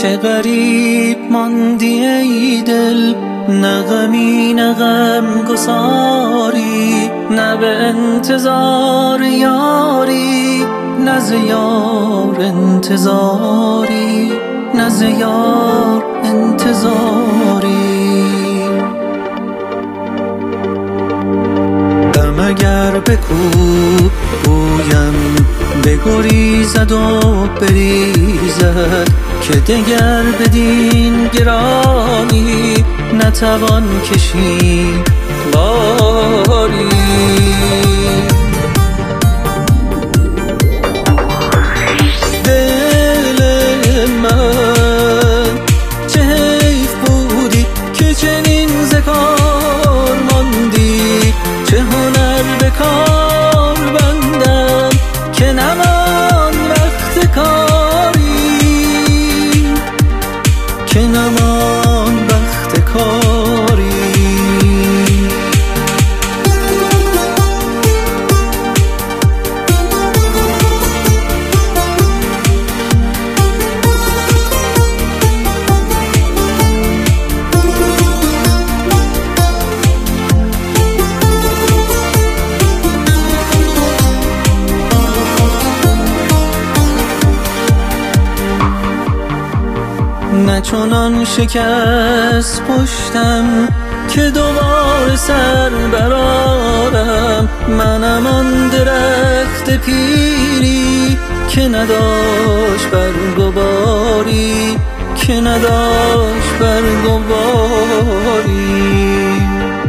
چه غریب ماندی ای دل، نه غمی نه غمگساری، نه به انتظار یاری، نه ز یار انتظاری، نه ز یار انتظاری. غم اگر بکوب گویم بگریزد و بریزد، که دگر بدین گرانی نتوان کشید باری. دل من چه حیف بودی که چنین ز کار ماندی، چه هنر به کار بندم که نمان وقت کاری، که نمان وقت کاری. نه چنان شکست پشتم که دوباره سر برارم، منم آن درخت پیری که نداشت برگ و باری، که نداشت برگ و باری.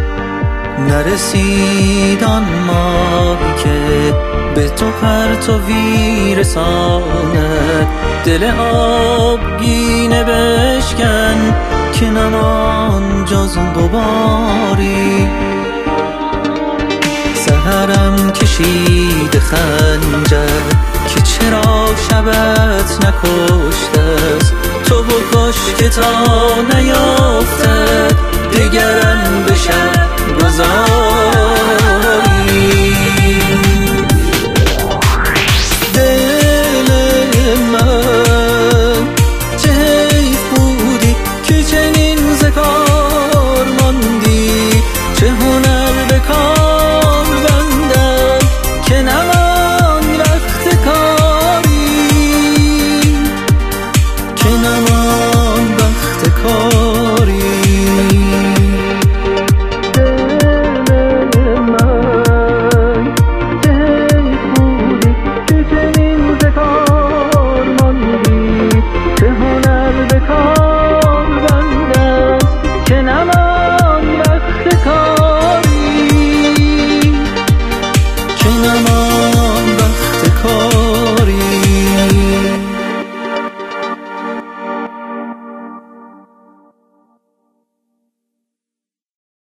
نرسید آن ماه که به تو پرتوی رساند، دل آبگینه بشکن که نمان جز غباری. سحرم کشید خنجر که چرا شبت نکشته است، تو بکش که تا نیافتد دگرم به شب گذاری. دل من چه حیف بودی که چنین ز کار ماندی، چه هنر به کار بندم که نمان وقت کاری، که نمان